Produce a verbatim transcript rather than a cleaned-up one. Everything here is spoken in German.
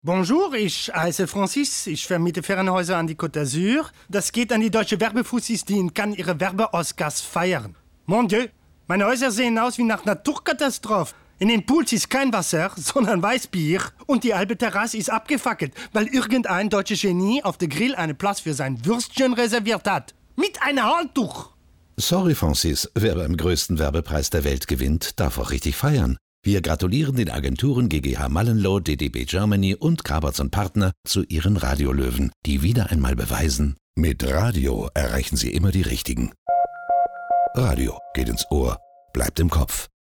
Bonjour, ich heiße Francis. Ich vermiete Ferienhäuser an die Côte d'Azur. Das geht an die deutsche Werbefussis, die in Cannes ihre Werbe-Oscars feiern. Mon Dieu, meine Häuser sehen aus wie nach Naturkatastrophe. In den Pools ist kein Wasser, sondern Weißbier. Und die halbe Terrasse ist abgefackelt, weil irgendein deutsches Genie auf der Grill einen Platz für sein Würstchen reserviert hat. Mit einem Handtuch. Sorry, Francis, wer beim größten Werbepreis der Welt gewinnt, darf auch richtig feiern. Wir gratulieren den Agenturen G G H Mullenlow, D D B Germany und Kraberts und Partner zu ihren Radiolöwen, die wieder einmal beweisen, mit Radio erreichen sie immer die Richtigen. Radio geht ins Ohr, bleibt im Kopf.